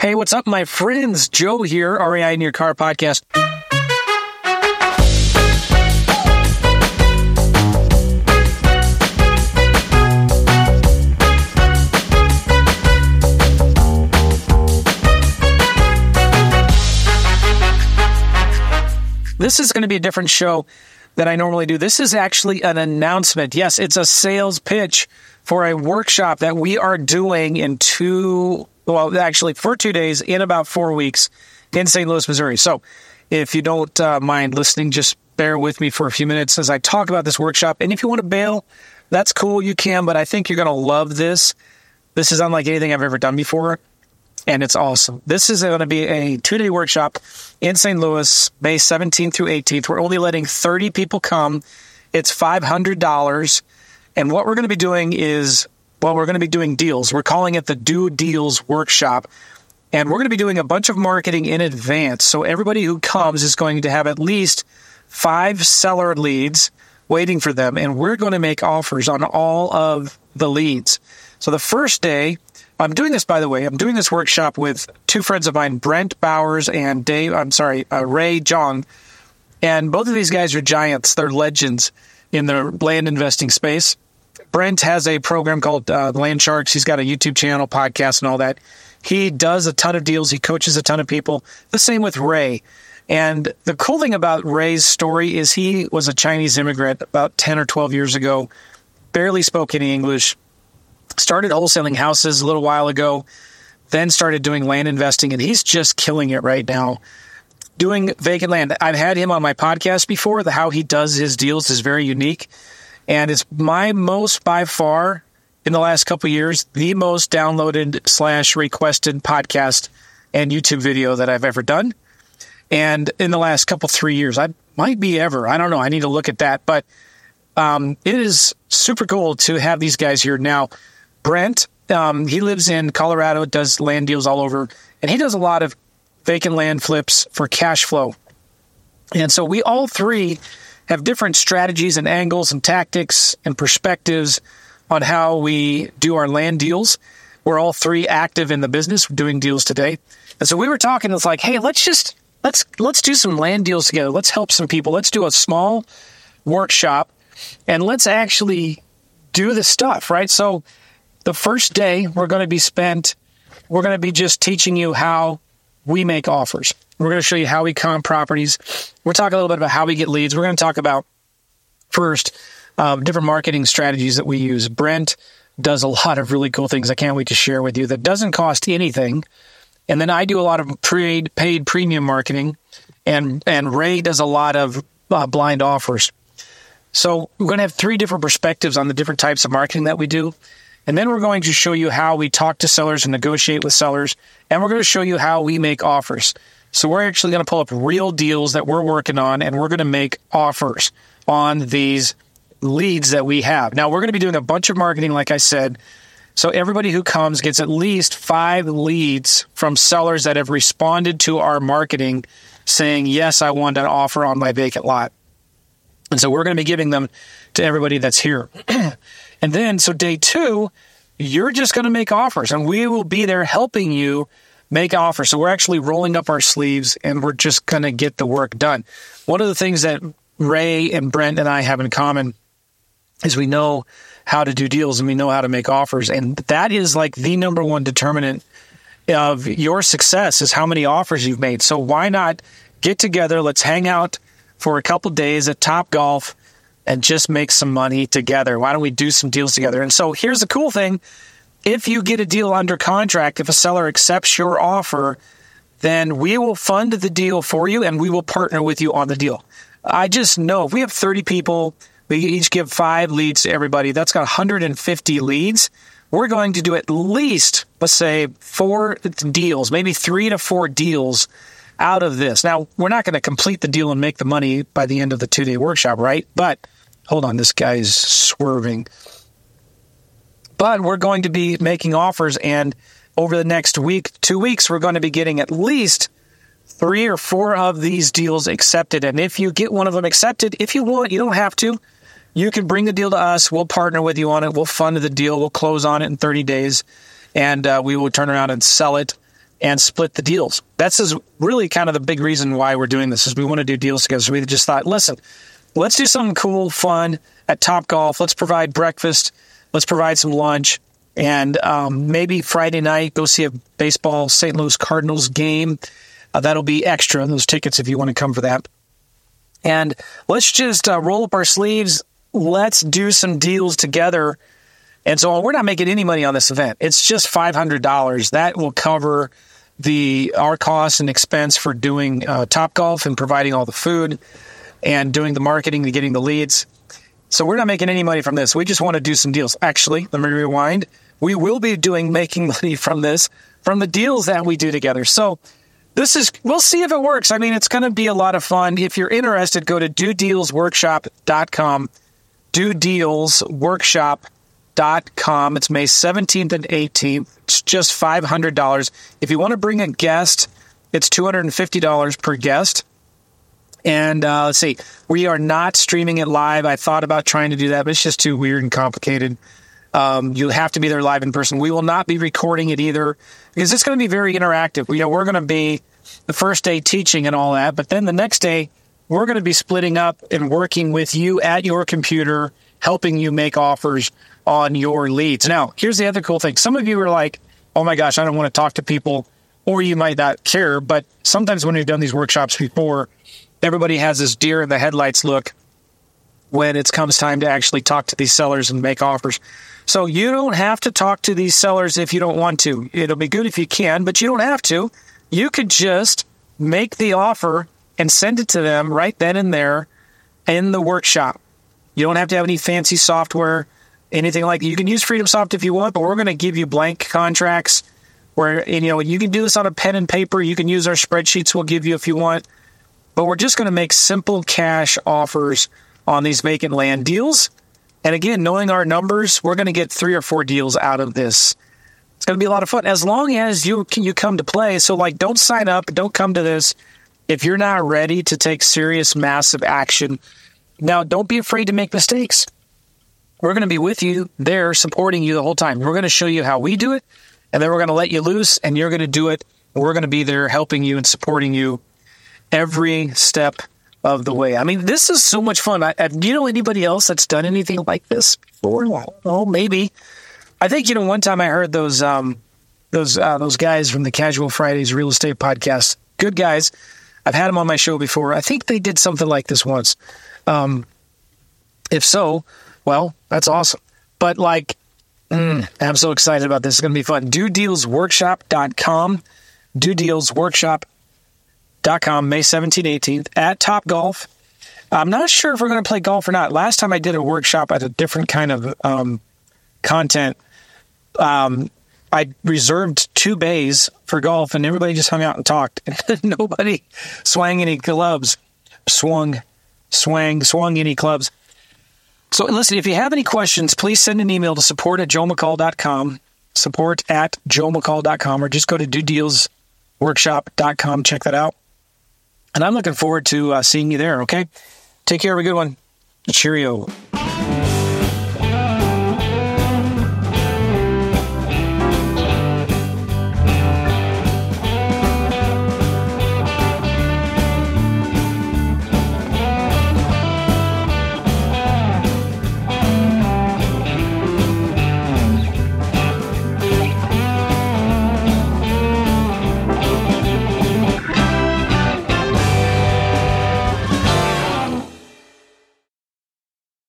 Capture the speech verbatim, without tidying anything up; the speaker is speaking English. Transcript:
Hey, what's up, my friends? Joe here, R E I in Your Car podcast. This is going to be a different show than I normally do. This is actually an announcement. Yes, it's a sales pitch for a workshop that we are doing in two, well, actually for two days in about four weeks in Saint Louis, Missouri. So if you don't uh, mind listening, just bear with me for a few minutes as I talk about this workshop. And if you want to bail, that's cool, you can, but I think you're going to love this. This is unlike anything I've ever done before. And it's awesome. This is going to be a two-day workshop in Saint Louis, May seventeenth through eighteenth. We're only letting thirty people come. It's five hundred dollars. And what we're going to be doing is, well, we're going to be doing deals. We're calling it the Do Deals Workshop. And we're going to be doing a bunch of marketing in advance. So everybody who comes is going to have at least five seller leads waiting for them. And we're going to make offers on all of the leads. So the first day, I'm doing this, by the way, I'm doing this workshop with two friends of mine, Brent Bowers and Dave, I'm sorry, uh, Ray Jong. And both of these guys are giants. They're legends in the land investing space. Brent has a program called uh, Land Sharks. He's got a YouTube channel, podcast, and all that. He does a ton of deals. He coaches a ton of people. The same with Ray. And the cool thing about Ray's story is he was a Chinese immigrant about ten or twelve years ago, barely spoke any English, started wholesaling houses a little while ago, then started doing land investing, and he's just killing it right now. Doing vacant land. I've had him on my podcast before. The how he does his deals is very unique, and it's my most, by far, in the last couple of years, the most downloaded slash requested podcast and YouTube video that I've ever done. And in the last couple, three years, I might be ever. I don't know. I need to look at that. But um, it is super cool to have these guys here. Now, Brent, um, he lives in Colorado, does land deals all over, and he does a lot of vacant land flips for cash flow. And so we all three have different strategies and angles and tactics and perspectives on how we do our land deals. We're all three active in the business, doing deals today. And so we were talking, it's like, hey, let's just, let's, let's do some land deals together. Let's help some people. Let's do a small workshop and let's actually do this stuff, right? So the first day we're going to be spent, we're going to be just teaching you how we make offers. We're going to show you how we comp properties. We're talking a little bit about how we get leads. We're going to talk about, first, um, different marketing strategies that we use. Brent does a lot of really cool things I can't wait to share with you that doesn't cost anything. And then I do a lot of paid, paid premium marketing, and, and Ray does a lot of uh, blind offers. So we're going to have three different perspectives on the different types of marketing that we do. And then we're going to show you how we talk to sellers and negotiate with sellers. And we're going to show you how we make offers. So we're actually going to pull up real deals that we're working on, and we're going to make offers on these leads that we have. Now, we're going to be doing a bunch of marketing, like I said. So everybody who comes gets at least five leads from sellers that have responded to our marketing saying, yes, I want an offer on my vacant lot. And so we're going to be giving them to everybody that's here. And then, so day two, you're just going to make offers, and we will be there helping you make offers. So we're actually rolling up our sleeves, and we're just going to get the work done. One of the things that Ray and Brent and I have in common is we know how to do deals and we know how to make offers. And that is like the number one determinant of your success is how many offers you've made. So why not get together? Let's hang out for a couple days at Topgolf and just make some money together. Why don't we do some deals together? And so here's the cool thing. If you get a deal under contract, if a seller accepts your offer, then we will fund the deal for you and we will partner with you on the deal. I just know if we have thirty people, we each give five leads to everybody. That's got one hundred fifty leads. We're going to do at least, let's say, four deals, maybe three to four deals out of this. Now, we're not going to complete the deal and make the money by the end of the two-day workshop, right? But hold on, this guy's swerving. But we're going to be making offers, and over the next week, two weeks, we're going to be getting at least three or four of these deals accepted. And if you get one of them accepted, if you want, you don't have to. You can bring the deal to us. We'll partner with you on it. We'll fund the deal. We'll close on it in thirty days, and uh, we will turn around and sell it and split the deals. That's is really kind of the big reason why we're doing this is we want to do deals together. So we just thought, listen, let's do something cool, fun at Topgolf. Let's provide breakfast. Let's provide some lunch. And um, maybe Friday night, go see a baseball Saint Louis Cardinals game. Uh, that'll be extra, those tickets, if you want to come for that. And let's just uh, roll up our sleeves. Let's do some deals together. And so we're not making any money on this event. It's just five hundred dollars. That will cover the our costs and expense for doing uh, Topgolf and providing all the food and doing the marketing and getting the leads. So we're not making any money from this. We just want to do some deals. Actually, let me rewind. We will be doing making money from this, from the deals that we do together. So this is, we'll see if it works. I mean, it's going to be a lot of fun. If you're interested, go to do deals workshop dot com, do deals workshop dot com. It's May seventeenth and eighteenth. It's just five hundred dollars. If you want to bring a guest, it's two hundred fifty dollars per guest. And uh, let's see, we are not streaming it live. I thought about trying to do that, but it's just too weird and complicated. Um, you have to be there live in person. We will not be recording it either because it's going to be very interactive. You know, we're going to be the first day teaching and all that, but then the next day we're going to be splitting up and working with you at your computer, helping you make offers on your leads. Now, here's the other cool thing. Some of you are like, oh my gosh, I don't want to talk to people, or you might not care, but sometimes when we've done these workshops before, everybody has this deer in the headlights look when it comes time to actually talk to these sellers and make offers. So you don't have to talk to these sellers if you don't want to. It'll be good if you can, but you don't have to. You could just make the offer and send it to them right then and there in the workshop. You don't have to have any fancy software, anything like that. You can use FreedomSoft if you want, but we're going to give you blank contracts where, you know, you can do this on a pen and paper. You can use our spreadsheets we'll give you if you want. But we're just going to make simple cash offers on these vacant land deals. And again, knowing our numbers, we're going to get three or four deals out of this. It's going to be a lot of fun as long as you you come to play. So, like, don't sign up. Don't come to this if you're not ready to take serious, massive action. Now, don't be afraid to make mistakes. We're going to be with you there, supporting you the whole time. We're going to show you how we do it, and then we're going to let you loose, and you're going to do it. We're going to be there helping you and supporting you every step of the way. I mean, this is so much fun. I, I, do you know anybody else that's done anything like this before? Oh, maybe. I think, you know, one time I heard those um, those uh, those guys from the Casual Fridays Real Estate Podcast. Good guys. I've had them on my show before. I think they did something like this once. Um, if so, well, that's awesome. But like, mm, I'm so excited about this. It's going to be fun. do deals workshop dot com. do deals workshop dot com, May seventeenth, eighteenth at Topgolf. I'm not sure if we're going to play golf or not. Last time I did a workshop at a different kind of um, content, um, I reserved two bays for golf, and everybody just hung out and talked. Nobody swang any clubs, swung, swang, swung any clubs. So listen, if you have any questions, please send an email to support at joe mccall dot com, support at joe mccall dot com, or just go to do deals workshop dot com. Check that out. And I'm looking forward to uh, seeing you there, okay? Take care. Have a good one. Cheerio.